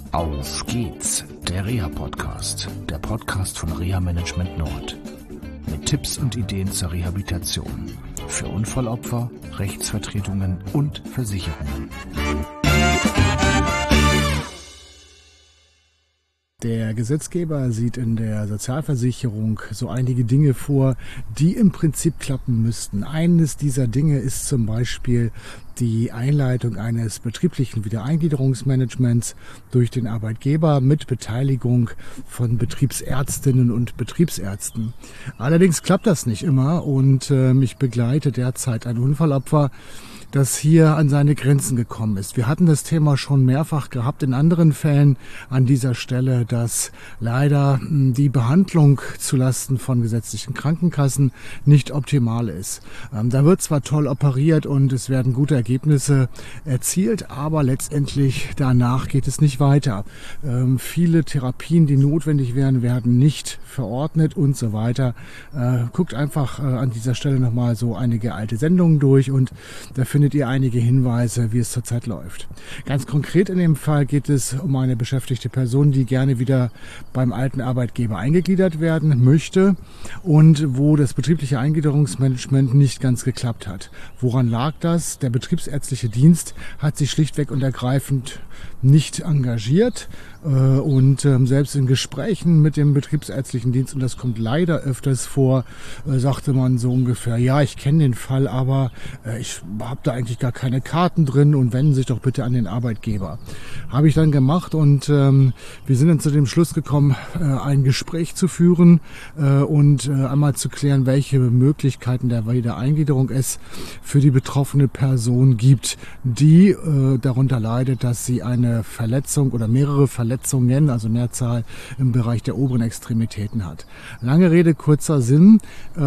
Auf geht's, der Reha-Podcast, der Podcast von Reha Management Nord. Mit Tipps und Ideen zur Rehabilitation für Unfallopfer, Rechtsvertretungen und Versicherungen. Der Gesetzgeber sieht in der Sozialversicherung so einige Dinge vor, die im Prinzip klappen müssten. Eines dieser Dinge ist zum Beispiel die Einleitung eines betrieblichen Wiedereingliederungsmanagements durch den Arbeitgeber mit Beteiligung von Betriebsärztinnen und Betriebsärzten. Allerdings klappt das nicht immer und ich begleite derzeit ein Unfallopfer, das hier an seine Grenzen gekommen ist. Wir hatten das Thema schon mehrfach gehabt in anderen Fällen an dieser Stelle, dass leider die Behandlung zulasten von gesetzlichen Krankenkassen nicht optimal ist. Da wird zwar toll operiert und es werden gute Ergebnisse erzielt, aber letztendlich danach geht es nicht weiter. Viele Therapien, die notwendig wären, werden nicht verordnet und so weiter. Guckt einfach an dieser Stelle nochmal so einige alte Sendungen durch und da findet ihr einige Hinweise, wie es zurzeit läuft. Ganz konkret in dem Fall geht es um eine beschäftigte Person, die gerne wieder beim alten Arbeitgeber eingegliedert werden möchte und wo das betriebliche Eingliederungsmanagement nicht ganz geklappt hat. Woran lag das? Der betriebsärztliche Dienst hat sich schlichtweg und ergreifend nicht engagiert und selbst in Gesprächen mit dem betriebsärztlichen Dienst, und das kommt leider öfters vor, sagte man so ungefähr, ja, ich kenne den Fall, aber ich habe da eigentlich gar keine Karten drin und wenden Sie sich doch bitte an den Arbeitgeber. Habe ich dann gemacht und wir sind dann zu dem Schluss gekommen, ein Gespräch zu führen und einmal zu klären, welche Möglichkeiten der Wiedereingliederung es für die betroffene Person gibt, die darunter leidet, dass sie eine Verletzung oder mehrere Verletzungen, also Mehrzahl im Bereich der oberen Extremitäten hat. Lange Rede, kurzer Sinn.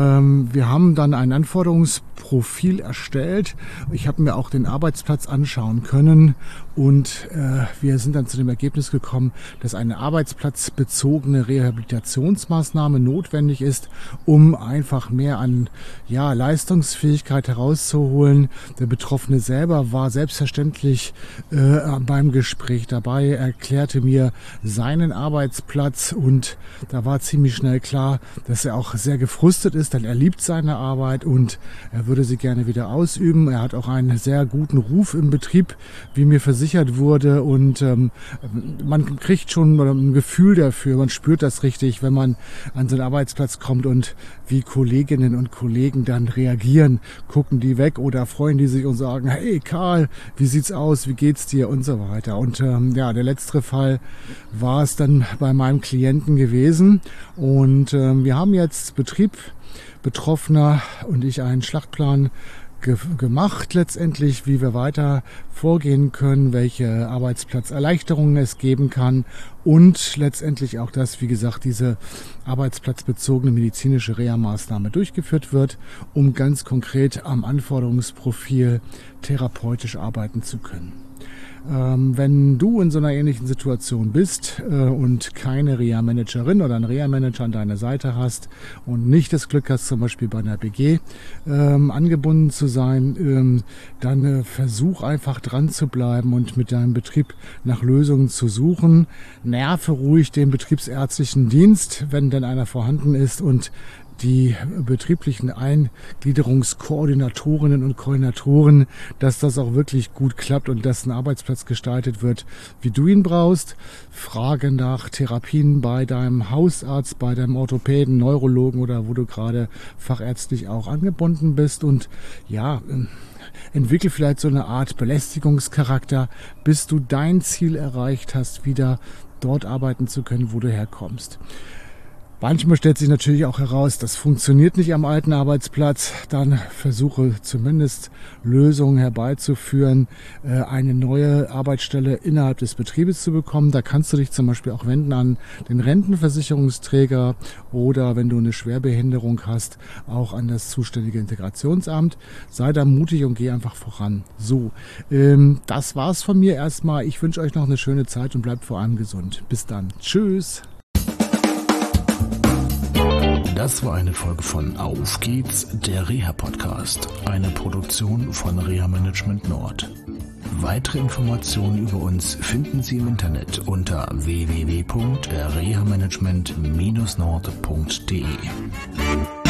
Wir haben dann ein Anforderungsprofil erstellt. Ich habe mir auch den Arbeitsplatz anschauen können und wir sind dann zu dem Ergebnis gekommen, dass eine arbeitsplatzbezogene Rehabilitationsmaßnahme notwendig ist, um einfach mehr an Leistungsfähigkeit herauszuholen. Der Betroffene selber war selbstverständlich beim Gespräch dabei, erklärte mir seinen Arbeitsplatz und da war ziemlich schnell klar, dass er auch sehr gefrustet ist, denn er liebt seine Arbeit und er würde sie gerne wieder ausüben. Er hat auch einen sehr guten Ruf im Betrieb, wie mir versichert wurde, und man kriegt schon ein Gefühl dafür, man spürt das richtig, wenn man an so einen Arbeitsplatz kommt und wie Kolleginnen und Kollegen dann reagieren. Gucken die weg oder freuen die sich und sagen, hey Karl, wie sieht's aus, wie geht's dir und so weiter. Und der letztere Fall war es dann bei meinem Klienten gewesen und wir haben jetzt Betrieb, Betroffener und ich einen Schlachtplan gemacht letztendlich, wie wir weiter vorgehen können, welche Arbeitsplatzerleichterungen es geben kann und letztendlich auch, dass, wie gesagt, diese arbeitsplatzbezogene medizinische Reha-Maßnahme durchgeführt wird, um ganz konkret am Anforderungsprofil therapeutisch arbeiten zu können. Wenn du in so einer ähnlichen Situation bist und keine Reha-Managerin oder einen Reha-Manager an deiner Seite hast und nicht das Glück hast, zum Beispiel bei einer BG angebunden zu sein, dann versuch einfach dran zu bleiben und mit deinem Betrieb nach Lösungen zu suchen. Nerve ruhig den betriebsärztlichen Dienst, wenn denn einer vorhanden ist, und die betrieblichen Eingliederungskoordinatorinnen und Koordinatoren, dass das auch wirklich gut klappt und dass ein Arbeitsplatz gestaltet wird, wie du ihn brauchst. Frage nach Therapien bei deinem Hausarzt, bei deinem Neurologen oder wo du gerade fachärztlich auch angebunden bist und entwickel vielleicht so eine Art Belästigungscharakter, bis du dein Ziel erreicht hast, wieder dort arbeiten zu können, wo du herkommst. Manchmal stellt sich natürlich auch heraus, das funktioniert nicht am alten Arbeitsplatz. Dann versuche zumindest Lösungen herbeizuführen, eine neue Arbeitsstelle innerhalb des Betriebes zu bekommen. Da kannst du dich zum Beispiel auch wenden an den Rentenversicherungsträger oder, wenn du eine Schwerbehinderung hast, auch an das zuständige Integrationsamt. Sei da mutig und geh einfach voran. So, das war's von mir erstmal. Ich wünsche euch noch eine schöne Zeit und bleibt vor allem gesund. Bis dann. Tschüss. Das war eine Folge von Auf geht's, der Reha-Podcast, eine Produktion von Reha Management Nord. Weitere Informationen über uns finden Sie im Internet unter www.rehamanagement-nord.de.